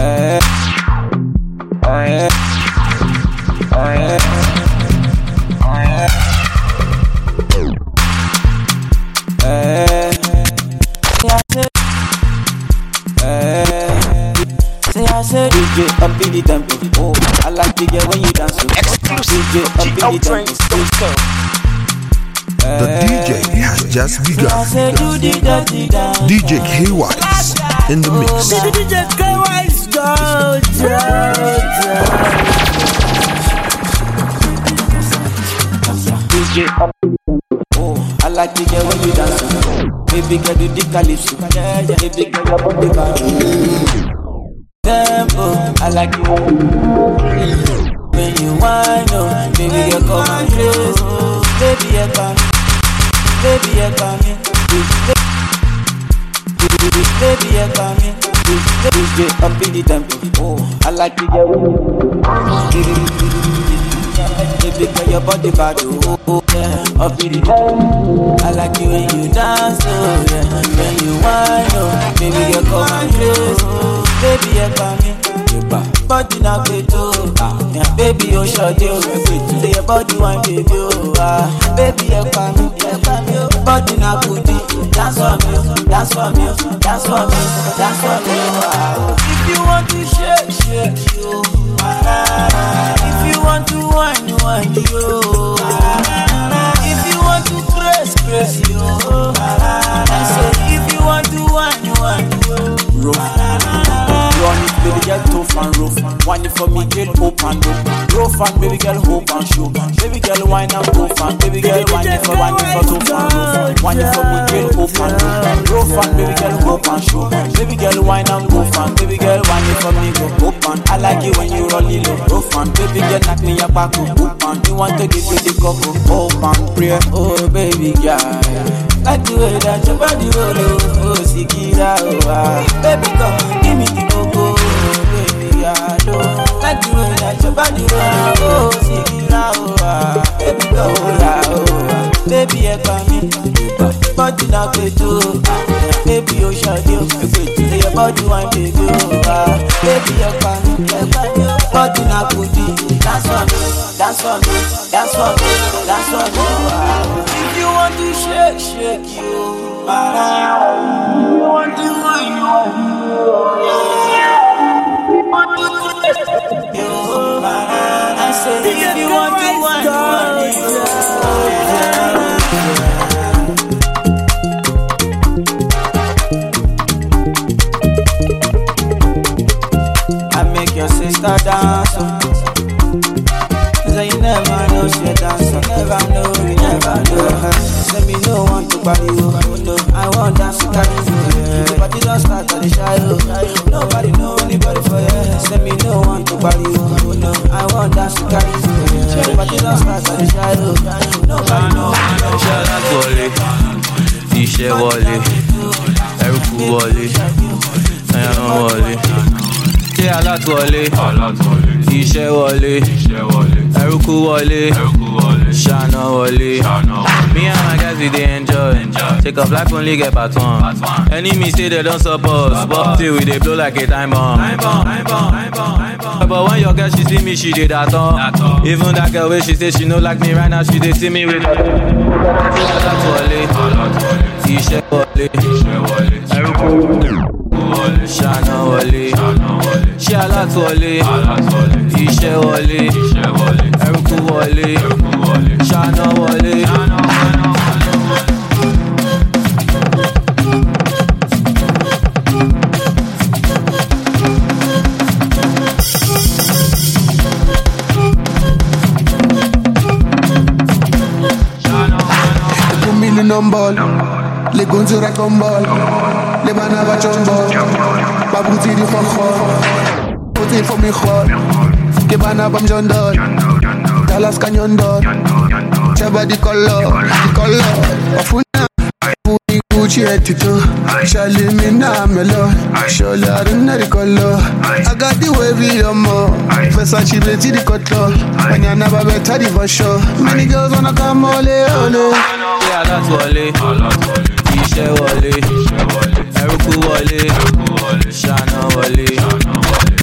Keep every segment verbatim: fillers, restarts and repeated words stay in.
Eh, eh, eh, eh, say I said D J up in the tempo. Oh, I like to get when you dance. Exclusive D J up in the tempo. The D J has just begun. D J K-Wise in the mix. D J K-Wise, go, D J up in the tempo. Oh, I like to get when you dance. Baby girl, do the calypso. Yeah, yeah. Baby girl, your body bad. Tempo, I like you when you whine, oh, baby girl come and close, baby I come, baby I come in, baby I come in, D J up in the tempo. Oh, I like you girl when you, baby girl your body bad, oh, oh yeah, up in the tempo. I like you when you dance, oh yeah, when you whine, oh, baby girl come and close. Baby, I come in, body na beto, ah, yeah, baby, oh, shut you, say your body one baby, oh, ah, baby, I come in, body na booty, dance for me, dance for me, dance for me, dance for me, ah. If you want to shake, shake you, ah, if you want to whine, whine you, ah, if you want to press, press you, ah, I say if you want to whine, whine you, rough. Run it, baby girl, tough and rough. Wine it for me, girl, open up. Rough and baby girl, hope and show. Baby girl, wine and tough and baby girl, wine it for, wine it for tough and rough. Wine it for me, girl, open up. Rough and baby girl, hope and show. Baby girl, wine and tough and baby girl, wine it for me, go open. I like it when you roll it low. Rough and baby girl, knock me your back up. Open, you want to give you the cup up. Open, pray, oh baby girl. Like the way that your body roll, oh, Sikira, oh, ah. Baby, come, give me the coco, baby, I don't. Like the way that your body roll, oh, Sikira, oh, ah. Baby, come, oh, yeah, oh, ah. Baby, I come in, body na beto, ah. Baby, oh, shut you, say your body one baby, oh, ah. Baby, I come in, body na booty, dance for me, dance for me, dance for me, dance for me, ah. If you want to shake, shake you, ah. You want to wine, you want to you, ah. I said if you want to wine, you want to I make your sister dance, oh. Say you never know she dance, never know, you never know. Let me know want to buy you, no, I want dance to carry you. The party don't start at the shadow, nobody know anybody for you. Let me know want to buy you, no, I want dance to carry you. The party don't start at the shadow, nobody know anybody for you. Iṣẹ́ wọlé, ẹrùkú wọlé, ẹran wọlé. Ṣé alátúwọlé, iṣẹ́ wọlé, ẹrùkú wọlé, ṣáná wọlé. Me and my guys we dey enjoy. Take up life only get part one. Enemy say they don't support, but till we dey blow like a time bomb. But when your girl she see me, she dey that all. Even that girl wey she say she no like me right now, she dey see me with. Alátúwọlé, iṣẹ́ wọlé, ẹrùkú wọlé, ṣáná wọlé. Ṣé alátúwọlé, iṣẹ́ wọlé, ẹrùkú wọlé, ṣáná wọlé. Ball, les gonzes racontent ball, les bananes chombol, babouti du khokho, côté for me khol, que bana bam jondol, Dallas canyon dol, chaba di color, di color, afuna, afuni Gucci etito, Charlie mina melon, shola rinna di color, I got the wavy yomo, Versace beti di cutler, banyana babetta di vasho, many girls wanna come ole ole. Alátúwọlé, iṣẹ́ wọlé, ẹrùkú wọlé, ṣáná wọlé.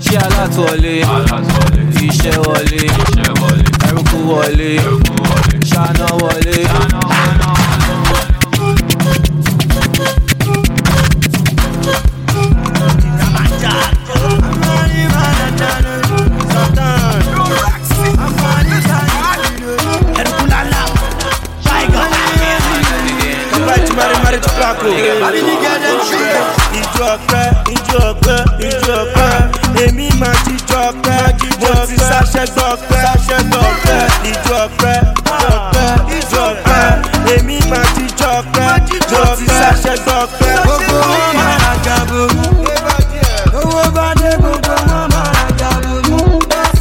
ijó ọpẹ́ ijó ọpẹ́ ijó ọpẹ́ èmi máa jíjó ọpẹ́ mo ti sáṣẹ́ gbọ́pẹ́ sáṣẹ́ gbọ́pẹ́ ijó ọpẹ́ ijó ọpẹ́ ijó ọpẹ́ èmi máa jíjó ọpẹ́ mo ti sáṣẹ́ gbọ́pẹ́. gbogbo wọn máa ra gàbó owó bá dé gbogbo wọn máa ra gàbó wọn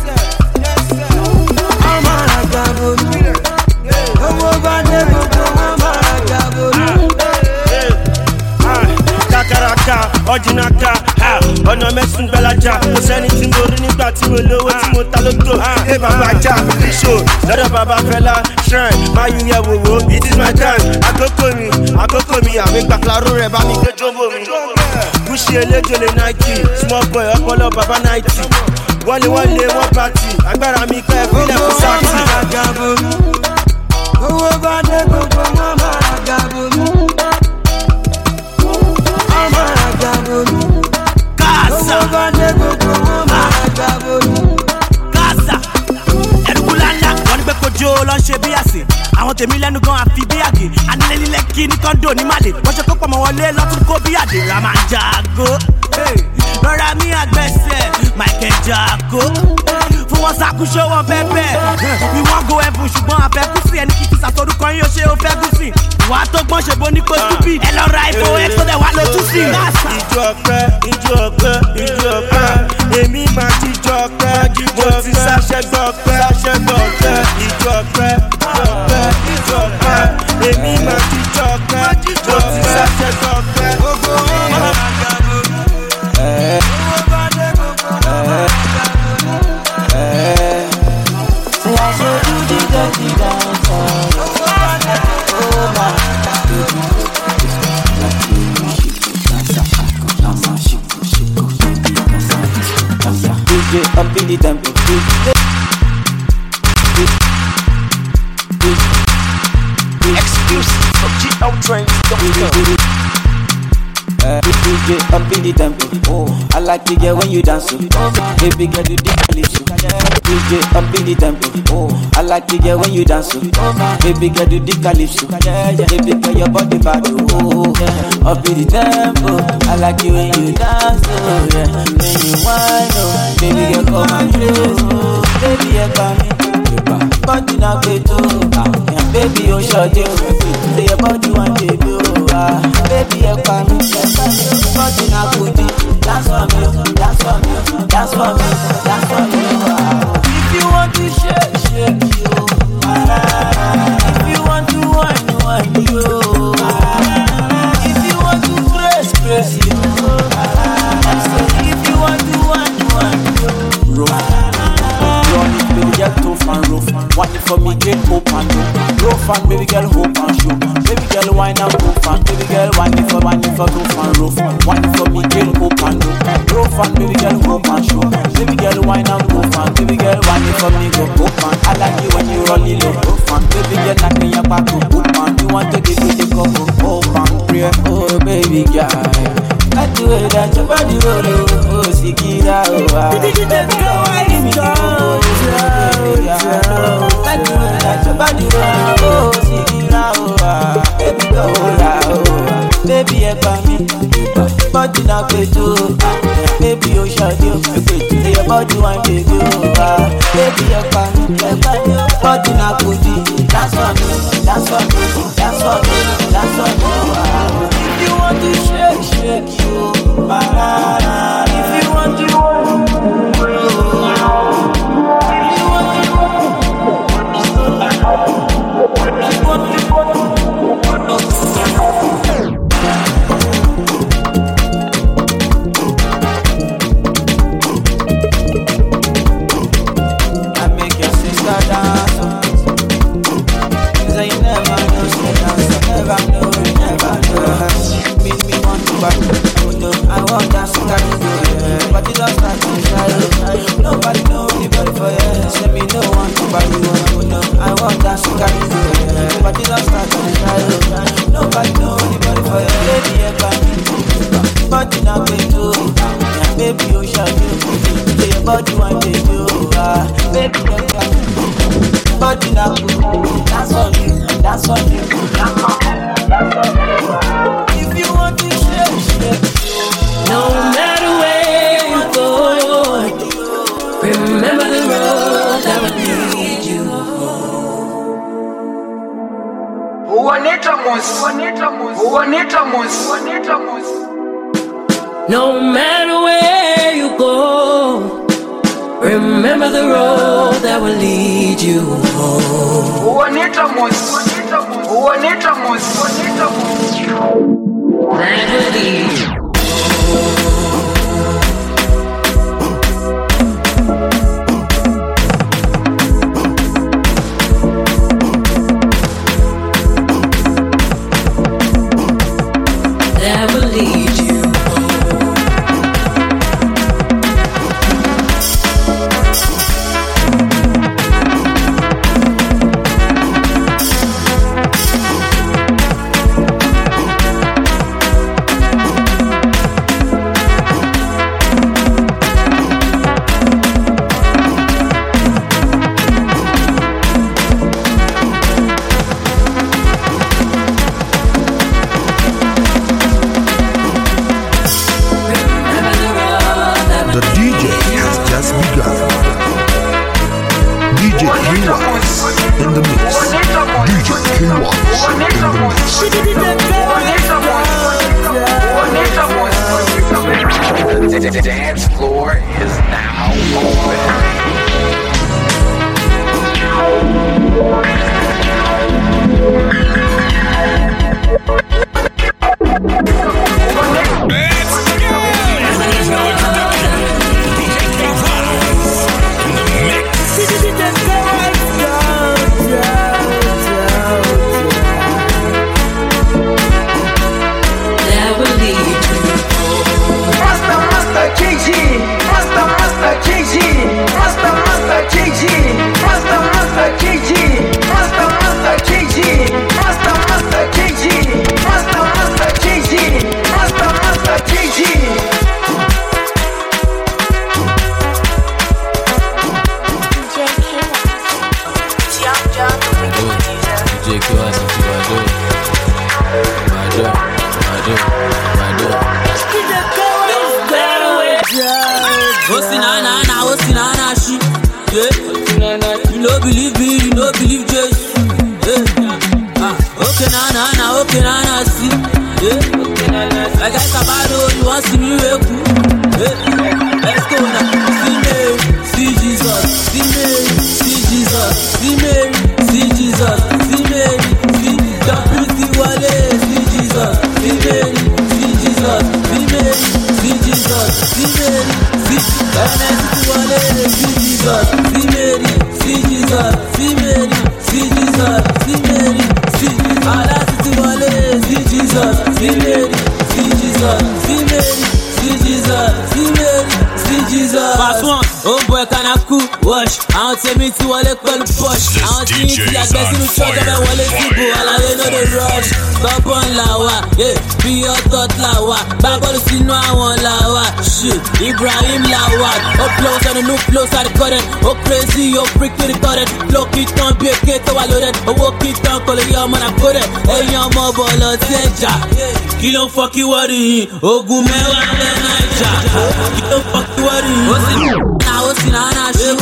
máa ra gàbó owó bá dé gbogbo wọn máa ra gàbó. Kakaraka, ọ̀jìnàka, ọ̀nà mẹ́sùn gbẹ́lájà. Kò sẹ́ni tí mo rí nígbà tí mo lówó tí mo ta lóto. Ẹ bàbá ajá, ṣò lọ́dọ̀ bàbá Fẹlá, shrine, máa yún yẹ wòwò. It is my time, àkókò mi, àkókò mi, àmì gbàkúláró rẹ̀ bá mi gbé jọ́bọ̀ mi. Gúúsì eléjòlè Nike, small boy ọpọlọ bàbá náìtì. Wọlé wọlé wọ́n pàtì, agbára mi pẹ́ fílẹ̀ fún sáàtì. Owó bá dé gbogbo wọn máa ra gàbó mú. Kasa, Kasa, ẹ̀rùkúláńlá, wọ́n ní pé kojú ló ń ṣe bí àsè. Àwọn tèmi lẹ́nu gan àfi bí àgè. Anilẹ́lílẹ́kì ní kọ́ńdò ní Màlè. Wọ́n ṣe kó pọ̀ mọ́ wọlé lọ́tún kó bí àdè. Ràmà Jago, lọ́ra mi àgbẹ̀sẹ̀, Michael Jago. Fún wọn ṣàkóso wọn bẹ́ẹ̀ we wan go heaven ṣùgbọ́n àfẹ́kùsì ẹni kìkì sàtọ́dúkọ yín ó ṣe ó fẹ́ gùsì. Ìwà tó gbọ́n ṣe bó ní kó stupid. Ẹ lọ ra ìfowó ẹ̀ tó dẹ̀ wá lójú sí. Ijó ọpẹ́, ijó ọpẹ́, ijó ọpẹ́. Èmi máa jíjó ọpẹ́, mo ti sáṣẹ́ gbọ́pẹ́, sáṣẹ́ gbọ́pẹ́. Ijó ọpẹ́, ijó ọpẹ́, ijó ọpẹ́. Èmi máa jíjó ọpẹ́, mo ti sáṣẹ́ gbọ́pẹ́. Gbogbo wọn máa ń gàbó. Owó bá dé gbogbo wọn máa ń gàbó. Say I should do the dirty dance. Oh my D J up in the tempo. Exclusive from G L Trains. Uh, D J up in the tempo. Oh, I like to get when you dance. Oh, baby girl, you dig a little. D J up in the tempo. Oh, I like to get when you dance. Oh, baby girl, you dig a little. Baby girl, your body bad. Oh, yeah. Up in the tempo. I like you when you dance. Oh, yeah. When you whine, oh, baby girl, come and show. Baby, you come in. Body now get to. Baby, you shut you. Say your body one day do. Baby, you come in. Body now good. Dance for me, dance for me, dance for me, dance for me. If you want to shake, shake you. If you want to whine, whine you. If you want to press, press you. If you want to whine, whine you. Run it, baby girl, tough and rough. Want it for me, get hope and rough. Rough and baby girl, hope and show. Baby girl, wine and rough and baby girl, wine it for, wine it for rough and rough. Wine it for me, get hope and rough. Rough and baby girl, hope and show. Baby girl, wine and rough and baby girl, wine it for me, go hope and. I like you when you roll it low, rough and baby girl, knock in your back, go hope and. You want to give me the cup of hope and pray, oh baby girl. I do it that your body roll, oh, Sikira, oh, baby girl, give me the cup of baby girl. I do it that your body roll, oh, Sikira, oh, baby girl, oh, baby, you come in, body now play too, baby, you shut you, say your body one day go, baby, you come in, body now good, dance for me, dance for me, dance for me, dance for me. If you want to shake, shake you, banana. If you want to, if you want to, if you want to. Nobody know anybody for you. Send me no one to buy you. I want that sugar. Nobody don't start to try. Nobody know anybody for you. Baby, you got me. Body now pay too. Baby, you shall do. Say your body one day do. Baby, you got me. Body now pay. That's on you. That's on you. That's on you. If you want to shake, shake you. No matter where you go, remember the road that will lead you home. That will lead you. That will lead you The dance floor is now Ibrahim Lawal, up close and a new close at the current. Oh crazy, oh freak with the current. Look it on, be a kid to loaded. Oh walk it on, call it your man, I put it. Hey, your mobile on Teja. Kill him, fuck you, what he? Oh, good man, what the Niger. Kill him, fuck you, what he? What's it? Now, what's it? Now, now, shit.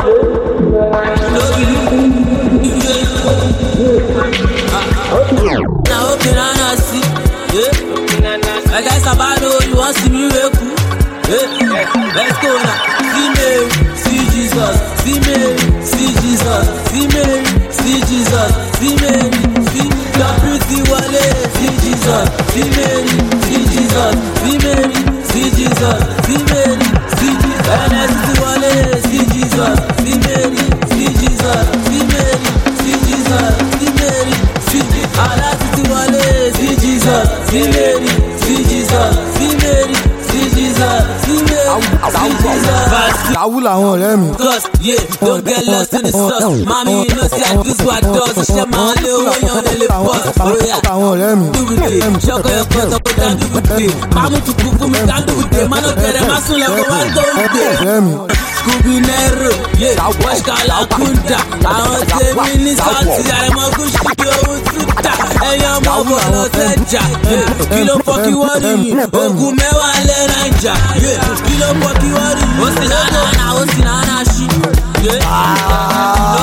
Now, okay, now, now, see. I guess about you want to see me real cool. Let's go now. See Mary, see Jesus. See Mary, see Jesus. See Mary, see Jesus. See Mary, see the pretty Wale. See Jesus. See Mary, see Jesus. See Mary, see Jesus. See Mary, see the Wale. See Jesus. See Mary, see Jesus. See Mary, see Jesus. See Mary, see Allah. See Wale. See Jesus. See Mary, see Jesus. See Mary. Àwù làwọn ọ̀rẹ́ mi. Cause yeah, don't get lost in the sauce. Mommy, you know see I do what does. Ṣé máa lé owó yan lè lè bọ́s? Bóyá àwọn ọ̀rẹ́ mi. dúbìdè, ṣọkọ̀ ẹ̀kọ́ sọ pé dá dúbìdè. Máàmù tún kú fún mi dá dúbìdè. Mánà kẹrẹ má sún lẹ́kọ̀ọ́ wá tó ń dè. Scooby Nero, yeah, Wash Kalakunda. Àwọn tèmi ní sọ́ọ̀tì àrẹ̀mọ́gún ṣíbi owó túta. Ẹ̀yin ọmọ bọ̀ lọ sẹ́jà. Kí ló fọ́ kí wọ́n rí yìí? Ogun mẹ́wàá lẹ́ Naija. Kí ló fọ́ kí wọ́n rí yìí? Ó sì náà náà ó sì náà náà ṣí.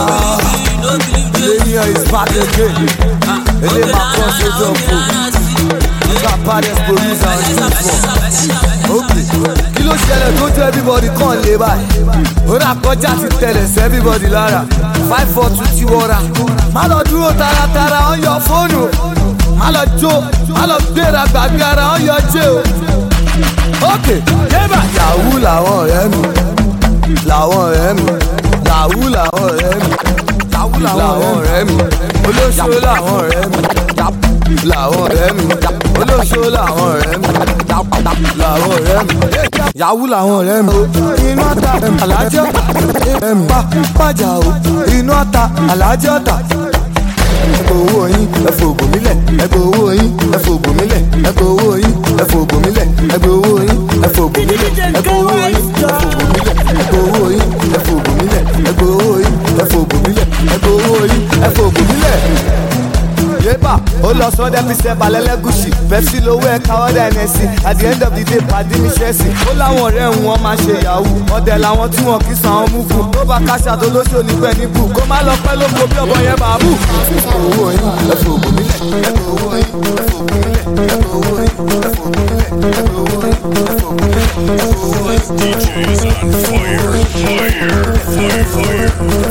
Lẹ́yìn is back again. Ele máa kọ́ sójú ọ̀pọ̀. Baddest producer on this one. Okay. Kí ló ṣẹlẹ̀ tó jẹ́ everybody kàn lé báyìí? Ó rà kọjá ti tẹ̀lẹ̀ sí everybody lára. Five four two ti wọra. Má lọ dúró taratara on your phone o. Má lọ jó, má lọ gbéra gbàgbé ara on your jé o. Okay. Yébà. Yahoo làwọn ọ̀rẹ́ mi. Làwọn ọ̀rẹ́ mi. Yahoo làwọn ọ̀rẹ́ mi. Yahoo làwọn ọ̀rẹ́ mi. Olóṣó làwọn ọ̀rẹ́ mi. Làwọn ọ̀rẹ́ mi. Olóṣó làwọn ọ̀rẹ́ mi. Làwọn ọ̀rẹ́ mi. Yahoo làwọn ọ̀rẹ́ mi. Inú ọ̀tá alájẹ́ ọ̀tá. Pa pàjà o. Inú ọ̀tá alájẹ́ ọ̀tá. Ẹgbẹ́ owó yín ẹ̀fọ́ ògùn mílẹ̀. Ẹgbẹ́ owó yín ẹ̀fọ́ ògùn mílẹ̀. Ẹgbẹ́ owó yín ẹ̀fọ́ ògùn mílẹ̀. Ẹgbẹ́ owó yín ẹ̀fọ́ ògùn mílẹ̀. Ẹgbẹ́ owó yín ẹ̀fọ́ ògùn mílẹ̀. Ẹgbẹ́ owó yín ẹ̀fọ́ ògùn mílẹ̀. Ẹgbẹ́ owó yín ẹ̀fọ́ ògùn mílẹ̀. Ẹgbẹ́ owó yín ẹ̀fọ́ ògùn mílẹ̀. Yébà ó lọ sọ́dẹ̀ fi ṣẹ́ balẹ̀lẹ́gùsì Pepsi lówó ẹ̀ káwọ́dà N S C at the end of the day pàdé mi ṣẹ́ẹ̀sì. Ó láwọn ọ̀rẹ́ ń wọ́n máa ṣe yahoo ọ̀dẹ̀ làwọn tí wọ́n kì í san ọmú fún. Tó bá káṣà tó lóṣù onígbẹ́ níbù kó má lọ pẹ́ lóko bí ọ̀bọ yẹn bàbú. Owó yín ẹ̀fọ́ ògùn mílẹ̀. Ẹ̀fọ́ owó yín ẹ̀fọ́ ògùn mílẹ̀. Ẹ̀fọ́ owó yín ẹ̀fọ́ ògùn mílẹ̀. Ẹ̀fọ́ owó yín ẹ̀fọ́ ògùn mílẹ̀. Ẹ̀fọ́ owó yín. D J's on fire, fire, fire, fire.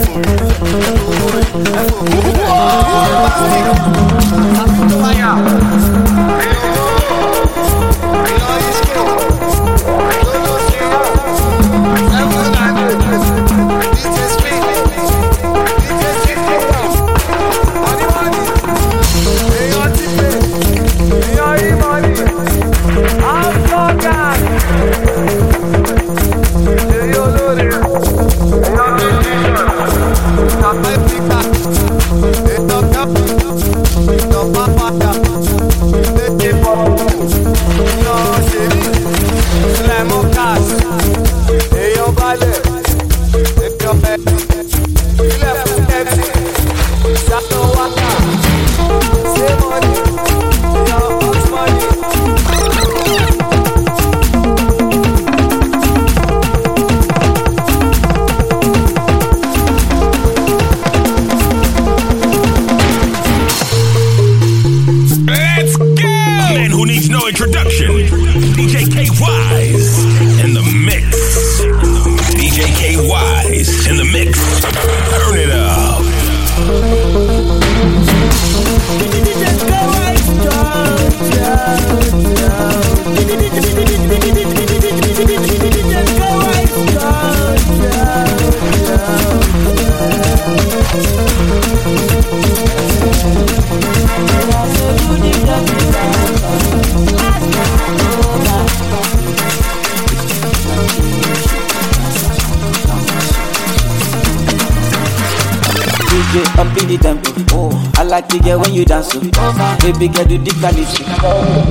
Up in the tempo, oh, I like to get when you dance, so baby girl do the calypso. Yeah,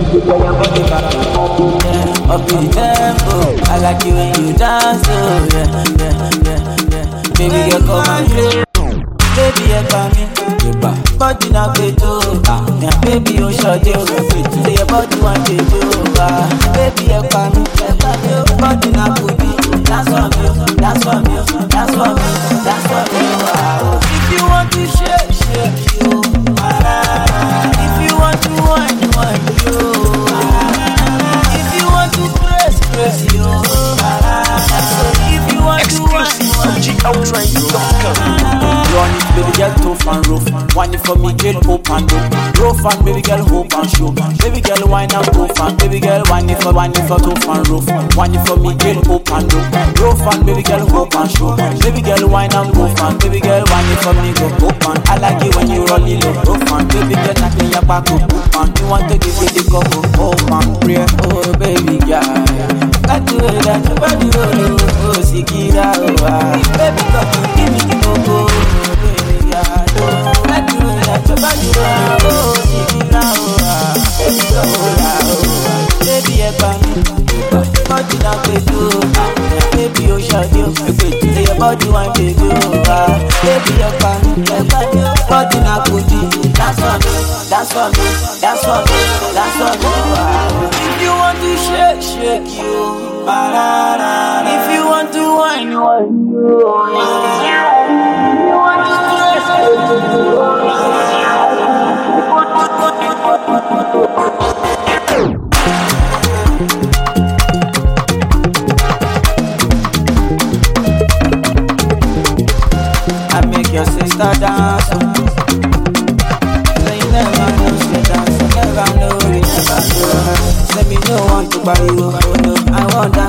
up in the tempo, I like you when you dance, oh yeah, yeah, yeah, yeah. Baby girl come and play, baby girl come in, body na beto, yeah, baby you shut it, say your body want to do, baby girl come in, body na booty, dance for me, dance for me, dance for me, dance for me. If you want to shake, shake you. If you want to wine, wine you. If you want to press, press you. If you want to wine, wine you. Run it, baby girl, tough and rough. Wine it for me, girl, hope and dope. Rough and baby girl, hope and show. Baby girl, wine and tough and baby girl, wine it for, wine it for tough and rough. Wine it for me, girl, hope and dope. Rough and baby girl, hope and show. Baby girl, wine and rough and baby girl, wine it for me, go hope and. I like it when you roll it low, rough and baby girl, knock in your back up, hope and. You want to give me the cup of hope and pray, oh baby girl. Like the way that your body roll, oh Sikira, oh baby girl, give me the coco. Baby, I body na pedo, baby you shot you. Say your body want to go, baby you pan, body na booty. Dance for me, dance for me, dance for me, dance for me. If you want to shake, shake you. If you want to wine, wine you. If you want to stress, you.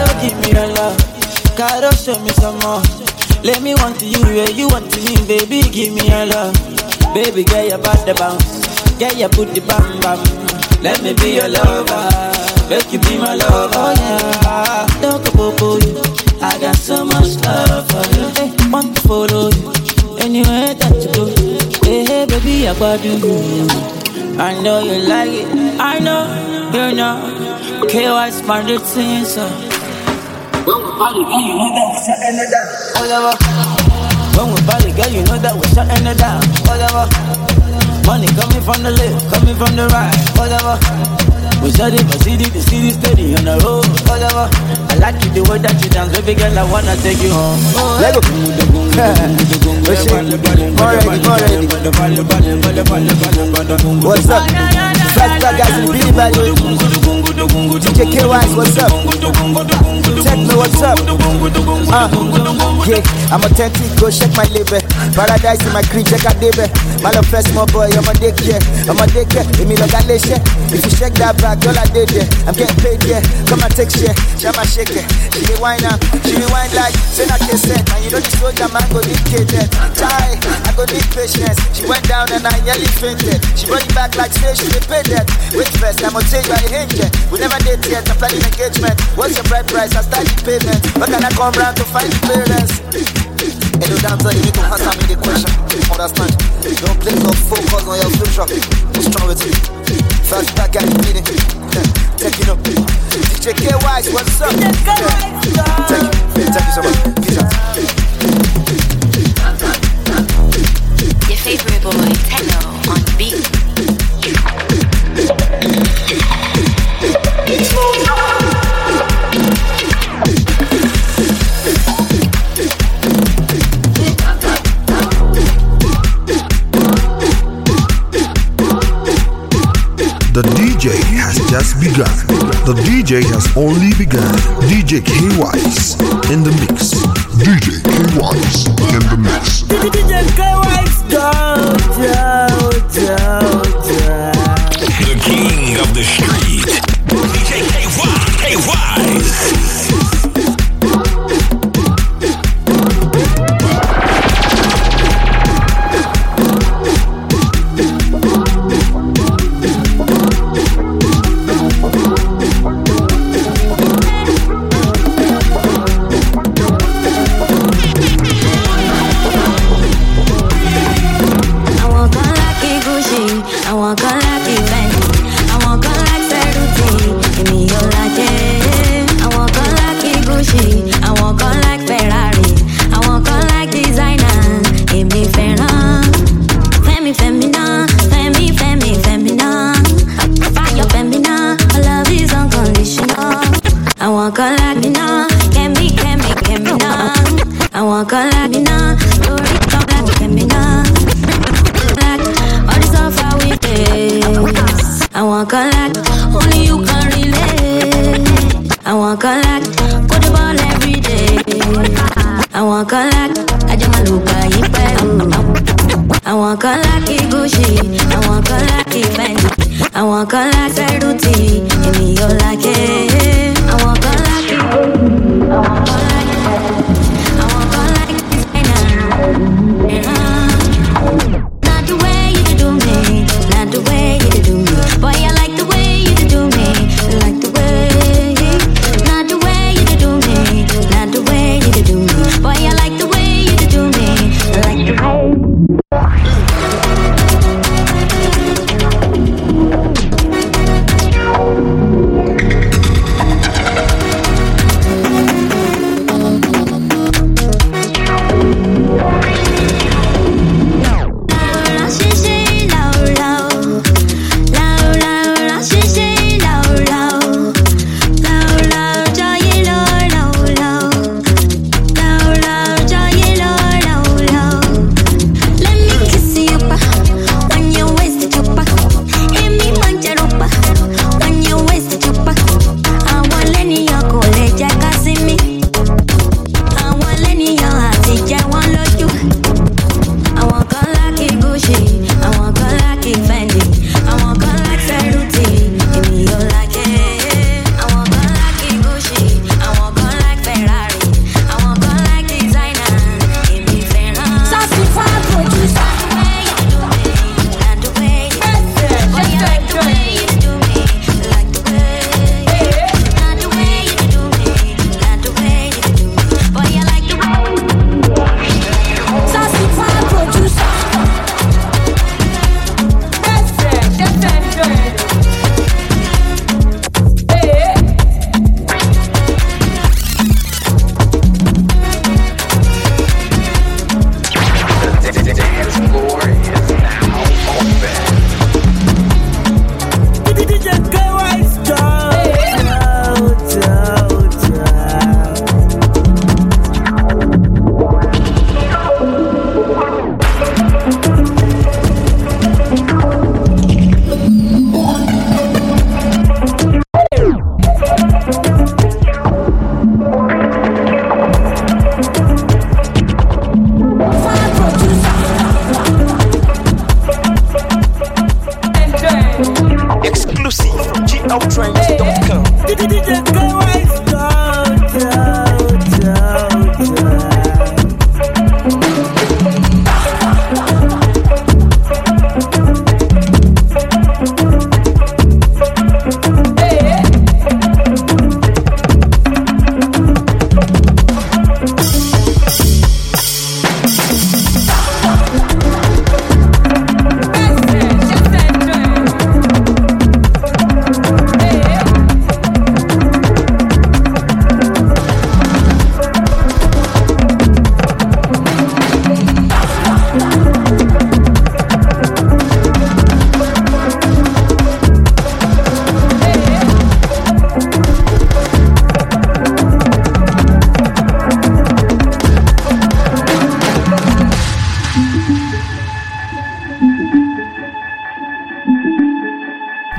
Caro, give me your love. Caro, show me some more. Let me want to you where you want to me, baby. Give me your love. Baby, get your body bounce. Get your booty bam bam. Let me be your lover. Make you be my lover. Oh yeah. Don't go for you. I got so much love for you. Hey, want to follow you anywhere that you go. Hey, hey, baby, I got you. I know you like it. I know you know. K Y smart routine, so. When we party, girl, you know that we're shutting it down. Whatever. When we party, girl, you know that we're shutting it down. Whatever. Money coming from the left, coming from the right. Whatever. We shut it, but see the city steady on the road. Whatever. I like you the way that you dance, baby girl. I wanna take you home. Let go. What's up? Flashback guys in the beat by the D J K Y, what's up? Techno, what's up? Uh, yeah, I'm authentic, go check my label. Paradise in my cream, check out baby. My love first, my boy, I'm a dick, yeah. I'm a dick, yeah. Give me the galation. If you check that back, all I did, yeah. I'm getting paid, yeah. Come and take shit. Shama shake it. She be wine up. She be wine like, say not kiss it. And you know the soldier man go need catered. Try, I go need patience. She went down and I nearly fainted. She brought it back like say she be paid that. Wait first, I'm gonna take by hinge. We never did yet, I'm planning engagement. What's your bride price? I start the payment. But can I come round to find the parents? Hello dancer, you need to answer me the question. Understand? Don't place no focus on your future. What's wrong with you? First back at the meeting. Take it up. D J K Wise, what's up? Yeah. Thank you. Thank you so much. Peace out. Your favorite boy, Techno, on beat. The D J has just begun. The D J has only begun. D J K Wise in the mix. D J K Wise in the mix. D J K Wise, go, go, go, go. The king of the street. D J K Wise. K Wise.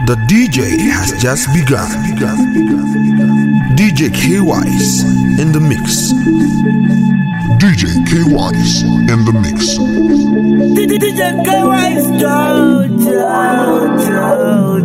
The D J has just begun. D J K-Wise in the mix. D J K-Wise in the mix. D J K-Wise, Joe, Joe, Joe,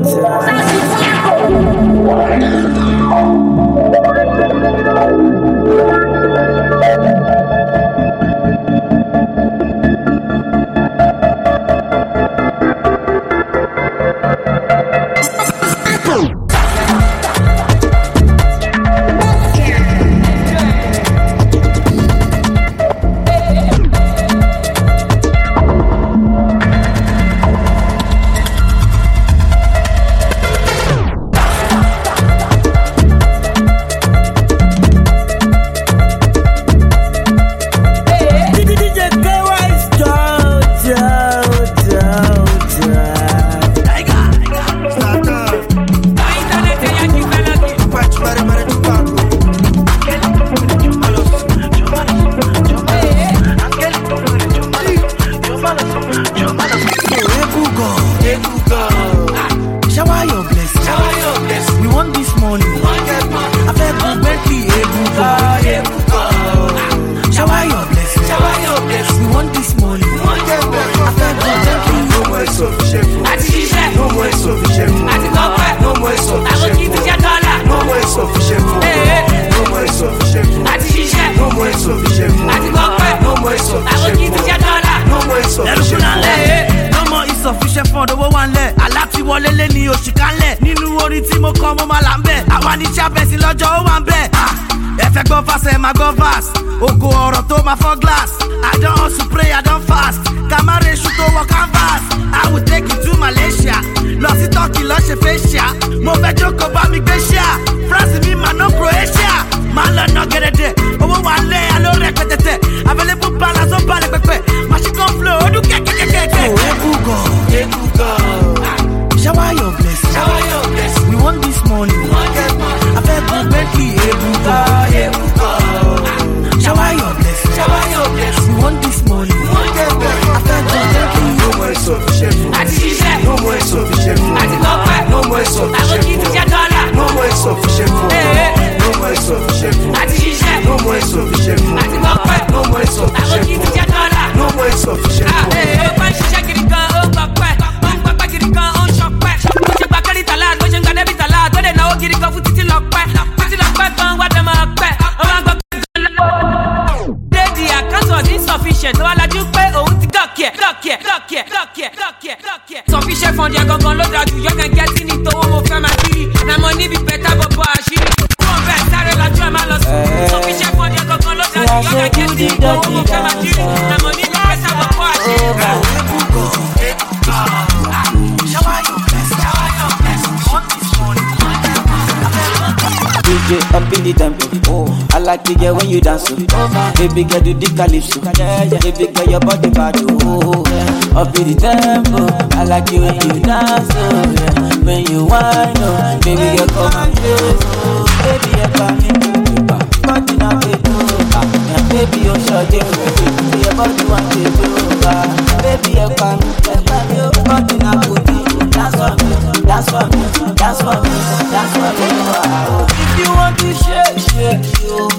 when you dance, oh, baby girl do the calypso. Yeah, yeah. Baby girl your body bad, oh, yeah. Up in the tempo, I like you when you dance, oh, yeah. When you whine, oh, baby girl come and close, oh. Baby you come in, body now baby, ah, yeah, baby you short it, your body want to do, ah. Baby you come in, body now good, dance for me, dance for me, dance for me, dance for me, ah. If you want to shake, shake you.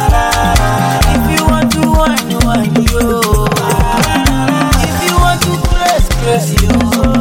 If you want to wine, wine you. If you want to press, press you.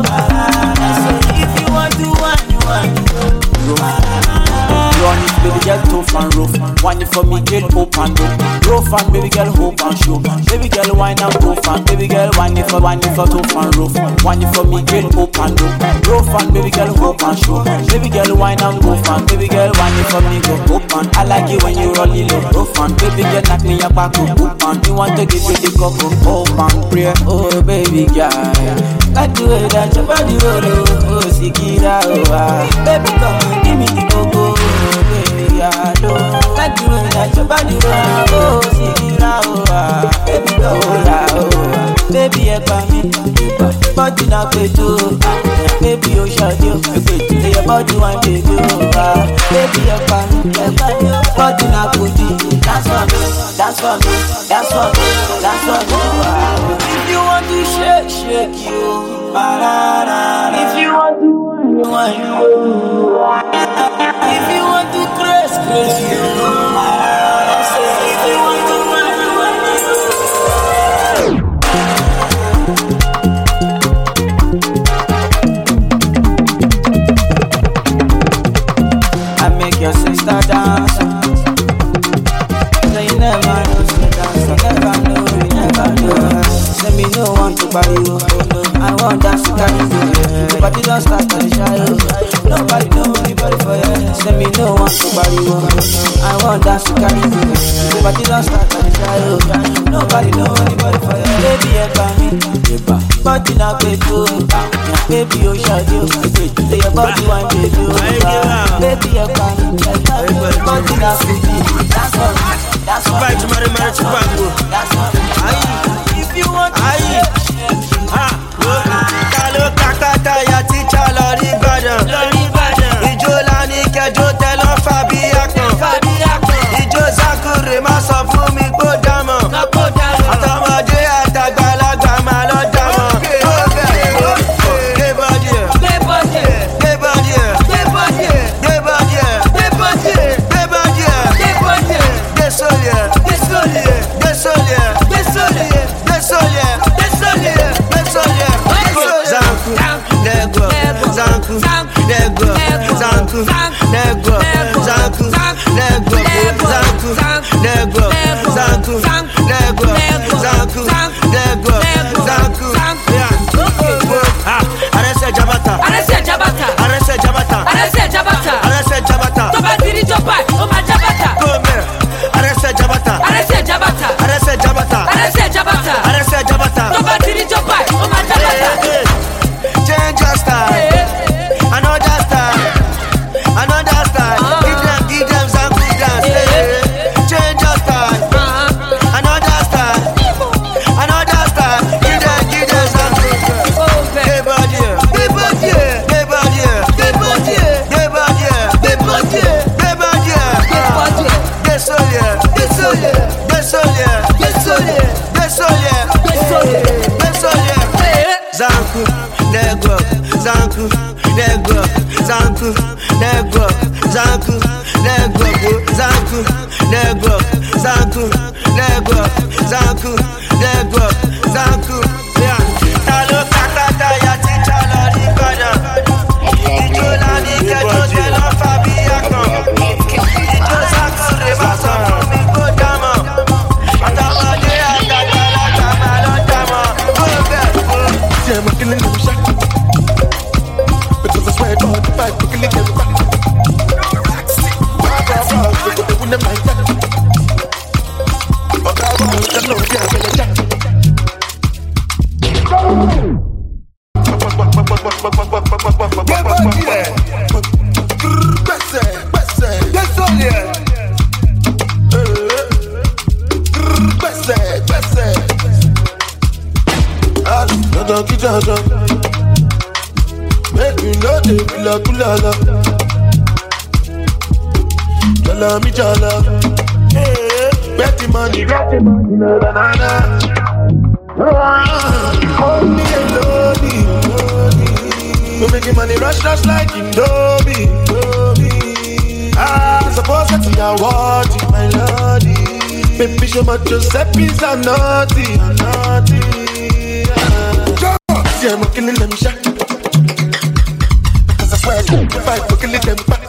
If you want to wine, wine you. Run it, baby girl, tough and rough. Wine it for me, girl, open up. Rough and baby girl, hope and show. Baby girl, wine and tough and baby girl, wine it for, wine it for tough and rough. Wine it for me, girl, open up. Rough and baby girl, hope and show. Baby girl, wine and tough and baby girl, wine it for me, go open. I like it when you roll it low, rough and baby girl, knock me your back up, open. You want to give you the cup of hope and prayer, oh baby girl. Like the way that your body roll, oh, oh, Sikira, oh, ah. Baby come and give me the cocoa, oh, baby, I don't. Like the way that your body roll, oh, Sikira, oh, ah. Baby come on, oh, ah. Baby, you come in, body now pay too, ah. Baby, you shot you, say your body wine, baby, oh, ah. Baby, you come in, body now put it. Dance for me, dance for me, dance for me, dance for me, ah. If you want to shake, shake you. If you want to wine, wine, I make your sister dance. So you never know, so dance. I never know, you never know. Say me no want to buy you. I want dance to carry you. The party don't start to shy. Nobody know anybody for you. Say me no want to buy you. I want dance to carry you. The party don't start to shy. Nobody know anybody for you. Baby, you got me. Body not good too. Baby, you shot you. Say your body one baby. Baby, you got me. Body not good. That's all. That's all. That's all. That's all. If you want to. Ah, Kalo kakata ya teacher lórí Ìbàdàn. Ìjó lani kẹjọ tẹlọ fàbí akàn. Ìjó Zakure má sọ fún mi kó dámọ̀. Àtọmọdé àtàgbàlagbà máa lọ dámọ̀. Gbé bọ́dì ẹ̀. Gbé bọ́dì ẹ̀. Gbé bọ́dì ẹ̀. Gbé bọ́dì ẹ̀. Gbé bọ́dì ẹ̀. Gbé bọ́dì ẹ̀. Gbé bọ́dì ẹ̀. Gbé bọ́dì ẹ̀. Gbé sórí ẹ̀. Gbé sórí ẹ̀. Gbé sórí ẹ̀. Gbé sórí ẹ̀. Gbé sórí ẹ̀. Gbé sórí ẹ̀. Gbé sórí ẹ̀. Zanku, Negro, Zanku, Negro, Zanku, Negro, Zanku, Negro, Zanku, Negro, Zanku, Negro, Zanku, Negro, Zanku. Ah, arrêtez Jabata, arrêtez Jabata, arrêtez Jabata, arrêtez Jabata, arrêtez Jabata. Toba diri Joba, Oma Jabata. Come, arrêtez Jabata, arrêtez Jabata, arrêtez Jabata, arrêtez Jabata, arrêtez Jabata. Toba diri Joba, Oma Jabata. Change your style, another style, another style. Give them, give them some good dance. Change your style, another style, another style. Give them, give them some good dance. Hey body, hey body, hey body, hey body, hey body, hey body, hey body, hey body. Get so yeah, get so yeah, get so yeah, get so yeah, get so yeah, get so yeah, get so yeah. Zanku. Negro, Zanku, Negro, Zanku, Negro, Zanku, Negro, Zanku, Negro, Zanku, Negro, Zanku, Negro, Zanku. Yeah. Talo kakata ya teacher lórí Ìbàdàn. Ìjó lani kẹjọ tẹlọ fàbí akàn. Ìjó Zakure má sọ fún mi kó dámọ̀. Àtọmọdé àtàgbàlagbà máa lọ dámọ̀. Ó bẹ̀ ó. See, I'm killing them shot. Because I swear God, if I quickly get back. Rock, rock, rock, we go to win them like that. But I want to know, yeah, I'm gonna jack. Get back here. Besse, Besse, yes, all here. Besse, Besse. Don't get your job. Make me know they feel like Kulala. Jala mi jala. Bet the money, bet the money, na na na na. Hold me and lonely. We making money rush rush like Indomie. Ah, suppose that you are watching my lordy. Baby, show my Giuseppe's are naughty, naughty. See, I'm killing them shot. Because I swear to if I for killing them back.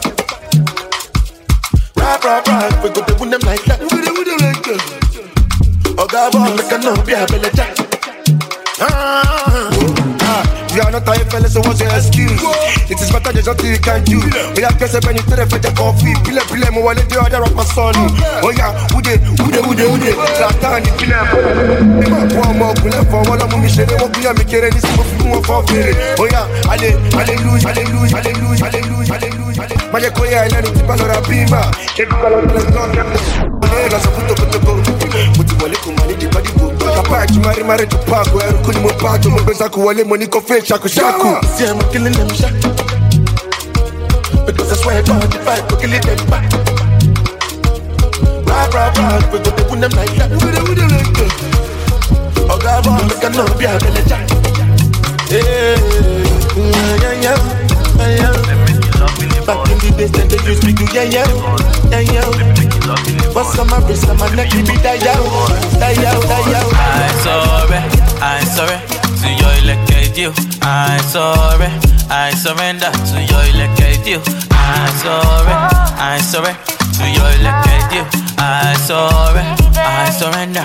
Rap, rap, rap, we go to win them like that. We go to win them. Oh, God, boy, make a no be a belly jack. Ah, you are not tired, fellas, so what's your excuse? It is better than something you can do. We have guessed when you tell them for the coffee. Pile, pile, mo wale the other of my son. Oh yeah, who de, who de, who de, who de. Satan, the pile. One more, pile, for one of me, share what we are making. This is for for free. Oh yeah, alle, hallelujah, hallelujah, hallelujah, hallelujah, hallelujah. Maya koya, ila ni tipa lora bima. Kedu kalo kalo kalo. La saputo puto go. Puti wale kumani di badi go. Papa, chumari mare chupago. Eru kuni mo pato, mo benza kuwale money kofe shaku shaku. See, I'm killing them shot. Because I swear God, if I go kill them back. Rap, rap, rap, we go to win them like that. We do, we do, we do. Oh God, boy, make a no be a belly jack. Yeah, yeah, yeah, yeah, yeah. Back in the days, then they used to do yeah, yeah, yeah, yeah. What's on my wrist, on my neck, you be that yeah, that yeah, that yeah. I'm sorry, I'm sorry. to your elected you. I sorry, I surrender to your elected you. I sorry, I sorry to your elected you. I sorry, I surrender.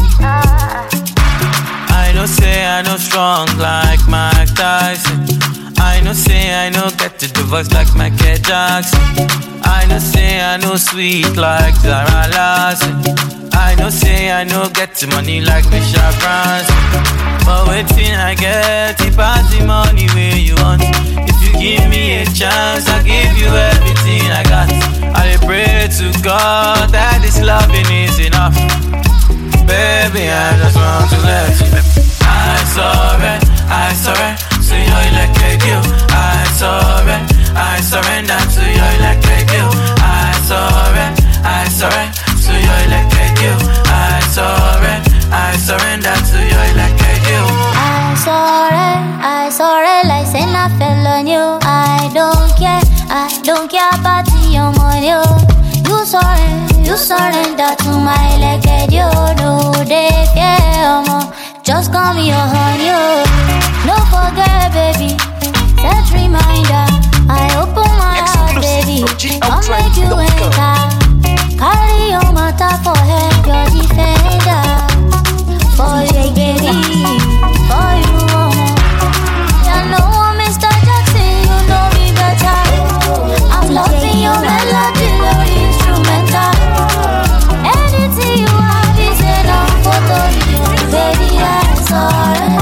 I know say I know strong like Mike Tyson. I know say I know get to the voice like Michael Jackson. I know say I know sweet like Zara Larson. I know say I know get the money like Michelle Branson. But waiting I get it pass the money where you want. If you give me a chance, I'll give you everything I got. I pray to God that this loving is enough. Baby, I just want to let you. I sorry, I sorry to your elected you. I sorry, I surrender to your elected you. I sorry, I sorry to your elected you. I sorry, I surrender to your elected you. I sorry, I sorry like say I fell on you. I don't care, I don't care about your money. You sorry, you surrender to my elected you. No, they care more. Just call me your honey. No forget, baby. Set reminder. I open my heart, baby. I'll make you enter. Carry your matter for head, your defender. For you, baby. For you, you know Mister Jackson, you know me better. I'm loving your melody, your instrumental. Anything you have is enough for you, baby. I'm sorry.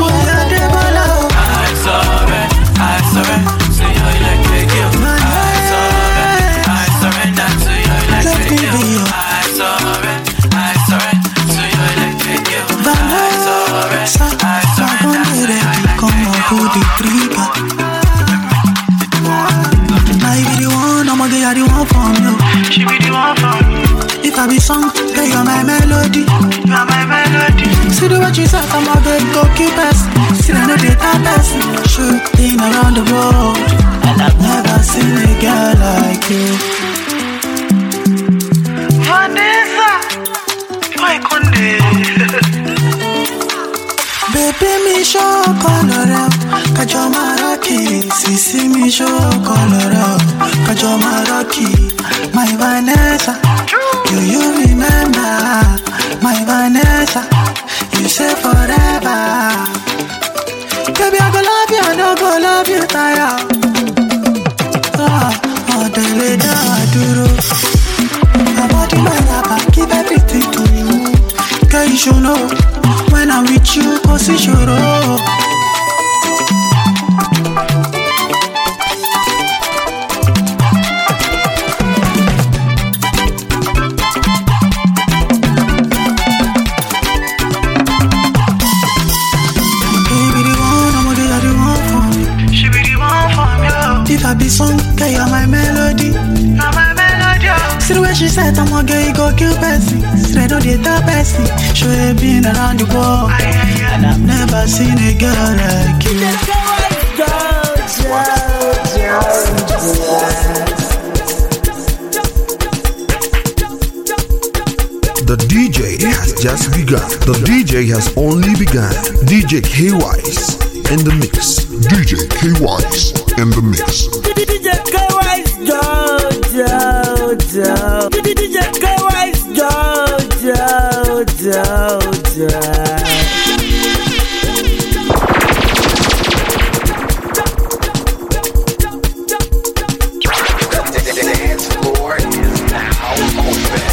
I'm sorry, I'm sorry to your elected you. I'm sorry, I surrender to your elected you. I'm sorry, I'm sorry to your elected you. I'm sorry, I surrender to your elected you. I be the one, I'ma get the one from you. She be the one from you. If I be song, girl, you're my melody. You're my melody. See the way she said, I'ma get go keep us. See I know they that person. Shooting around the world, and I've never seen a girl like you. Vanessa, why couldn't baby, me show color, kajo maraki. Sisi me show color, kajo maraki. My Vanessa, do you remember? My Vanessa, you say forever. Baby, I go love you, I don't go love you, tire. Ah, oh, dele da duro. My body, my rapper, give everything to you. Girl, you should know. When I'm with you, cause it's your role. If I be song, girl, you're my melody. You're my melody. See the way she said, I'm gonna get you go kill Bessie. See I know they tell Bessie. Show you been around the world, aye, aye, aye. And I've never seen a girl like you. The D J has just begun. The D J has only begun. D J K-Wise in the mix. D J K-Wise in the mix. D J K-Wise, Joe, Joe, Joe. D J K-Wise, Joe, Joe, Joe, Joe. The dance floor is now open.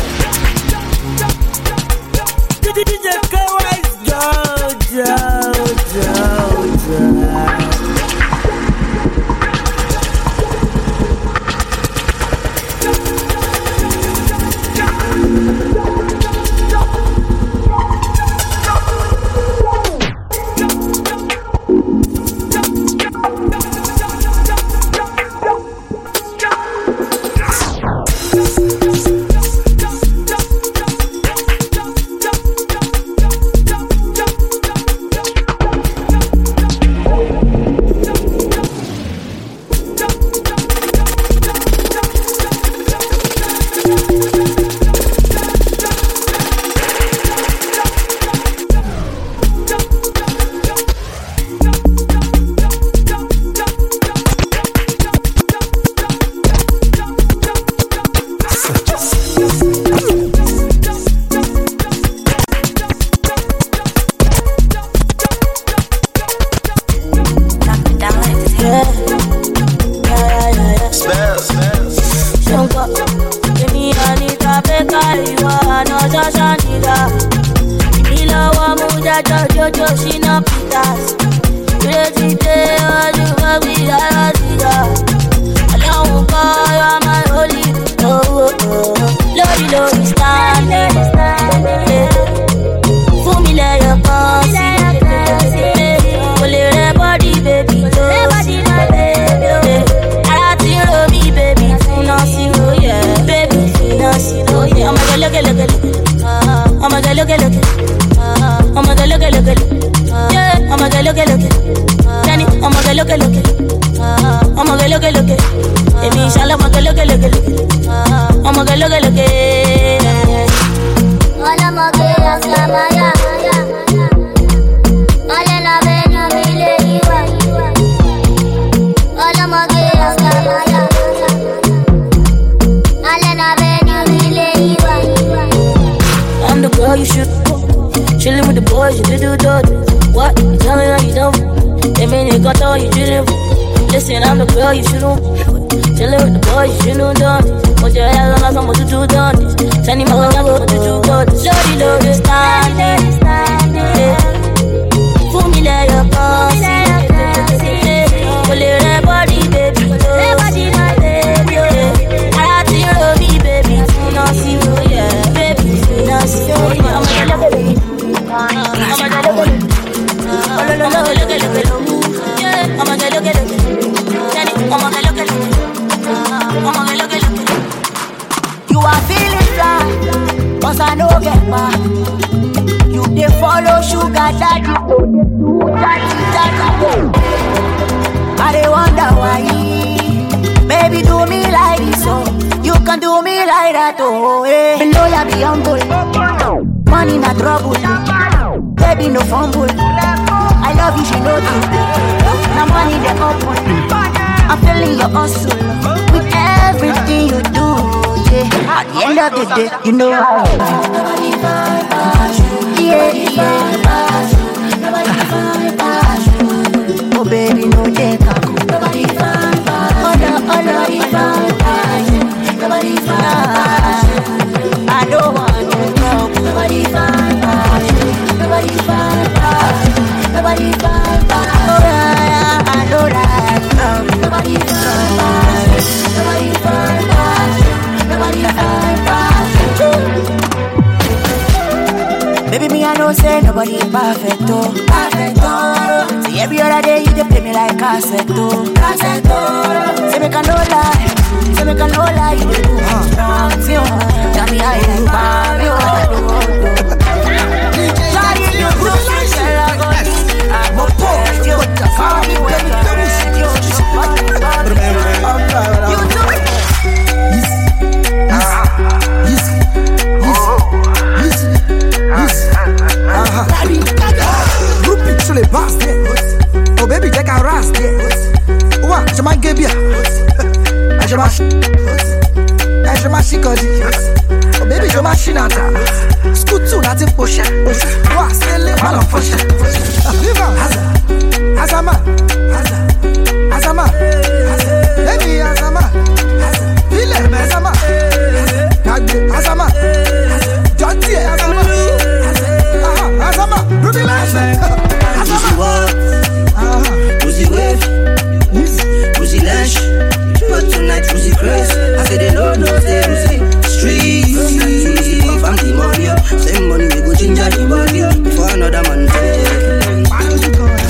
D J K-Wise, Joe, Joe, Joe, Joe. Jojo, Jojo, she no pitas. Crazy day, all you want me, I see ya. Alone, call you my holy. Oh, oh, oh. Lodi, lodi, standing, standing. Fool me like your pussy. Pull it up, body, baby. Body, my baby. I feel me, baby. No, see, oh, yeah. Baby, no, see, oh, yeah. Oh, my God, look at, look at, look at. Oh, my God, look at, look at. Oh, my God, look at, look at. Yeah, oh, my God, look at, look at. Danny, oh, my God, look at, look at. Oh, my God, look at, look at. Emi, inshallah, oh, my God, look at, look at. Oh, my God, look at, look at. Hola, my God, asama, ya. Hola, na bena, mile, iwa. Hola, my God, asama, ya. Hola, na bena, mile, iwa. I'm the girl you should go. Chillin' with the boys, you do do do. What? You tell me how you don't. They mean they got all you shouldn't. Listen, I'm the girl you shouldn't. Chillin' with the boys, you shouldn't done. Put your head on like I'm to do done. Send him out, I'm going to do good. Lodi, lodi, standing, standing. Fool me like your pussy. Pull it up, body, baby. Body, my baby. I feel me, baby. No, see, oh, yeah. Baby, no, see, oh, yeah. I'm gonna look at it. I'm gonna look at it. Oh, no, no, no, look at it. Yeah, I'm gonna look at it. Daddy, I'm gonna look at it. I'm gonna look at it. You are feeling fly, cause I know get back. You dey follow sugar daddy, daddy, daddy. I dey wonder why. Baby, do me like this, oh. You can do me like that, oh. Hey. You know you be humble. Money not trouble. Baby, no fumble. I love you, she knows you. Now money the open. I'm feeling your hustle with everything you do. Yeah. At the end of the day, you know how. Yeah, yeah. Oh baby, no take a go. Nobody find passion. Nobody find passion. Nobody find passion. I don't want to know. Nobody find passion. Nobody find passion. Nobody find passion. Oh yeah, I know that. Nobody find passion. Nobody find passion. Nobody find passion. Baby, me I know say nobody perfect, oh. Perfect, oh. See every other day you dey play me like cassette, oh. Cassette, oh. Say me can no lie, say me can no lie, you dey do me strong, see oh. Tell me how you find me, oh. Sorry you do me like I'm a post, you call me when you ready, you you do it. Sur les basses, oh baby, take a rast, ouais, je m'en gué bien, je m'en je m'en chicodi, oh baby, je m'en chinata, scoutou, n'a t'es poché, ouais, c'est les malins fauchés, viva, Haza, Hazama, Haza, Hazama, baby, Hazama, Ville, Hazama, Hazama, Janty, Hazama, Hazama, Ruby Lash. Pussy walk, pussy wave, pussy lash. But tonight pussy craze. I say they know, no say pussy street. If I'm the money, same money we go ginger the body. For another man take.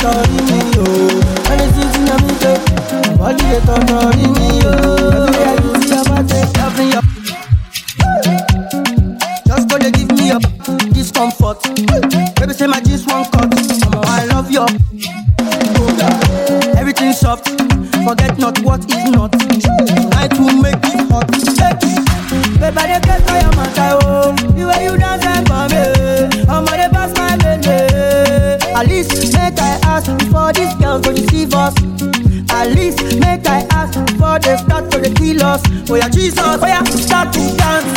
torturing me, oh. And it's easy to me, too. Body they torturing me, oh. Every day I see your body, every up. Just go they give me up discomfort. Baby say my jeans won't cut. Oh, I love you. Everything soft. Forget not what is not. Night will make it hot. Baby, they get by your matter, oh. The way you dance for me, I'm gonna pass my baby. At least make I ask before this girl go deceive us. At least make I ask before they start to the kill us. Oh yeah, Jesus, oh yeah, start to dance.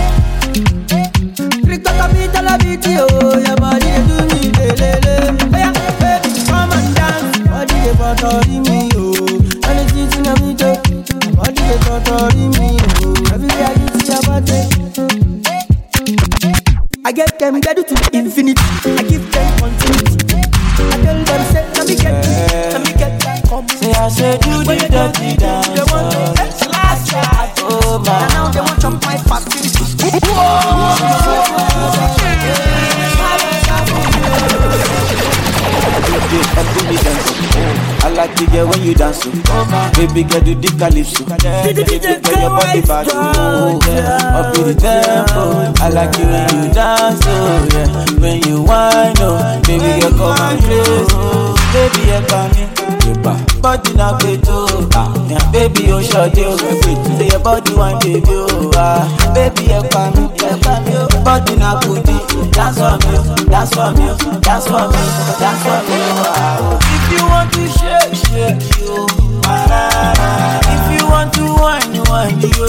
Trick up a bit, a bit, oh, your body they do me, le le le. Oh yeah, baby, come and dance. Body they bothering me, oh. And it's easy to me, too. Body they bothering me, oh. Every day I do see your body. I get them, they do to the infinity. I give them continuity. I tell them, say, let me get this, let me get that. Come. Say I say do the dirty dance. They want to X last shot. Oh my. And now they want to jump my facility. I like to get when you dance, oh. Baby girl do the calypso. Baby girl your body bad, oh yeah. Up in the tempo. I like it when you dance, oh yeah. When you whine, oh. Baby girl come and play, oh. Baby girl come in, body na beto, ah. Baby oh short you, say your body wine baby, oh ah. Baby girl come in, body na booty. Dance for me, dance for me, dance for me, dance for me, oh. If you want to shake, shake you. If you want to whine, whine you.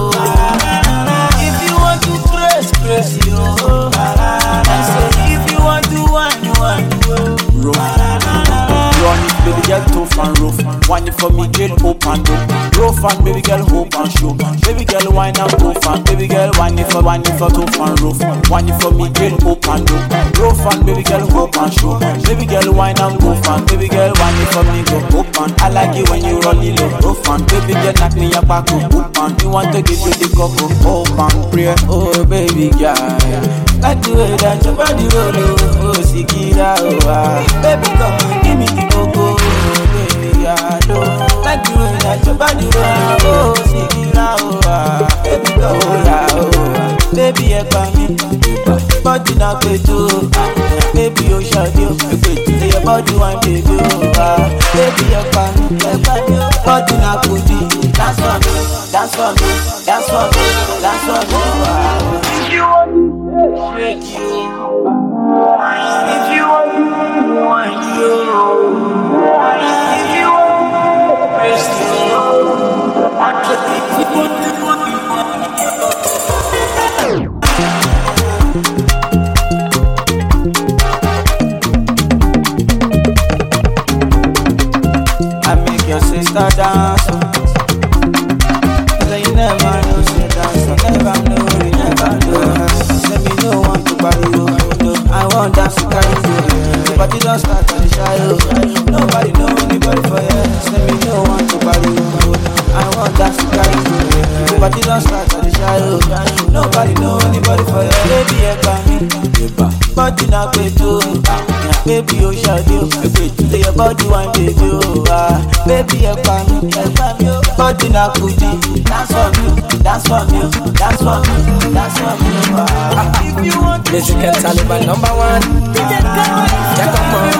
If you want to press, press you. If you want to whine, whine you. Run it, baby girl, tough and rough. Whine it for me, girl, open up. Rough and baby girl, hope and show. Baby girl, whine and tough and baby girl, whine it for, whine it for tough and rough. Whine it for me, girl, open up. Rough and baby girl, hope and show. Baby girl, whine and tough and baby girl, whine it for me, go open. I like it when you roll it low, rough and baby girl, knock me your back up, open. You want to give you the cup of open prayer, oh baby girl. Like the way that your body roll, oh, Sikira, oh, ah. Baby, come on, give me the cocoa, oh, baby, I know. Like the way that your body roll, oh, Sikira, oh, ah. Baby, come on, yeah, oh, baby, yeah, come in. Body na beto, ah. Baby, oh, shut you, say your body one, baby, oh, ah. Baby, yeah, come in, yeah, come in. Body na booty, dance for me, dance for me, dance for me, dance for me, ah. If you want to shake you. If you want to want you. If you want to press you. I make your sister dance. Cause you never know she dance. Never know, you never know. Let me know want to buy you. I want dance to carry you. But you don't start to shy. Nobody know anybody for you. Let me know want to buy you. I want dance to carry you. But you don't start to shy. Nobody know anybody for you. Baby, I come in. But you not pay too. Baby, you shot you. Say your body one baby, oh ah. Baby, I come in. But you not put it. Dance for me, dance for me, dance for me, dance for me. If you want to Music and Taliban number one. Jack up on.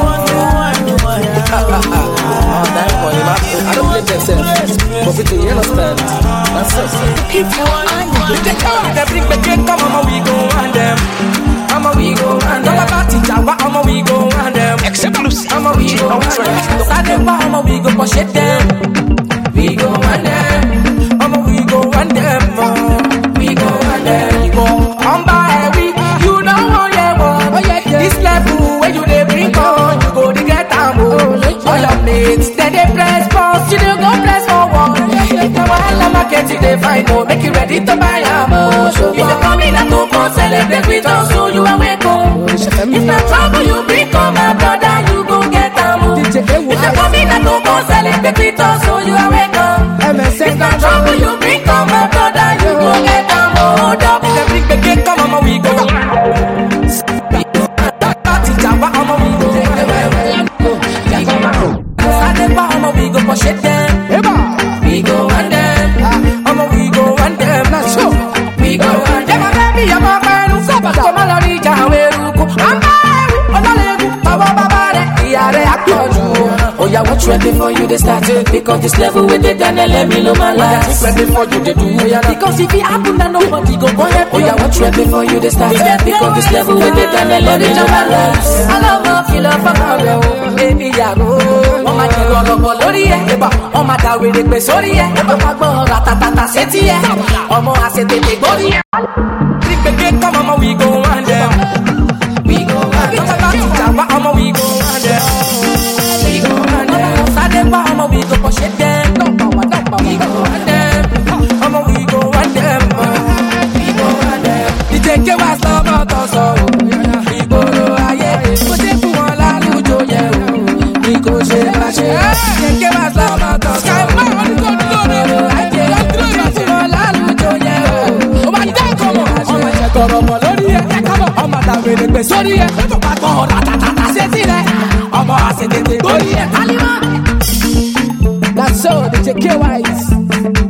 Oh, that money, I don't play themselves. But people, you understand? That's it. If you want to they bring the cake, come on, we go and them. I'm a we go and them. I'm a we go and them. Except Lucy, I'm a we go and them. Sadeva, I'm a we go push it them. We go and them. I'm a we go and them. We go and them. We go. I'm by we. You know what you want. This level where you they bring on, you go to get them. All your mates, then they press pause, you don't go press forward. If the while I'm a get it, they find out, make you ready to buy a more. If you come in and go for celebrate with us, so you are welcome. If the trouble you bring, come my brother, you go get a more. If you come in and go for celebrate with us, so you are welcome. If the trouble you bring, come my brother, you go get a more. If the bring the cake, come on, we go. watch right before you they start it. Because this level with it, then let me know my last. Right before you they do, because if it happen, then nobody go go ahead. Oh yeah, watch right before you they start it. Because this level with it, then let me know my last. I love my killer for my real, baby, yeah, oh. On my jẹ́ ọlọ́gbọ́n lórí ẹ̀, ọmọ àdàwé lè pè sórí ẹ̀, ọmọ àgbọ̀n ratatata sétí ẹ̀, ọmọ àṣetètè gbórí ẹ̀. Gbẹ̀gbẹ̀ kọ́ ọmọ we go one dem, we go one dem. Tọ́ka láti jàmbá ọmọ we go one dem, we go one dem. Sáré wá ọmọ we go pọ̀ ṣe dem, we go one dem. Ọmọ we go one dem, we go one dem. Ìjẹ̀kẹ́ wá sọ́mọ́ tó sọ o, ìgboro ayé, kó dé fún wọn lálùjọ yẹ o. Kò ṣe bá ṣe kéèké bá sọ ọmọ tó sọ ìgboro ayé ìfẹ́ wọn lálùjọ yẹ o. Ó máa dá ẹ̀kọ́ mọ̀ ọmọ ẹ̀jẹ̀ tọrọ mọ̀ lórí ẹ̀ ọmọ àtàwé lè gbé sórí ẹ̀ tó bá tọ̀ ọ̀rọ̀ àtàtàtà sétí rẹ̀ ọmọ àṣetètè gbórí ẹ̀. That's so the J K Wise.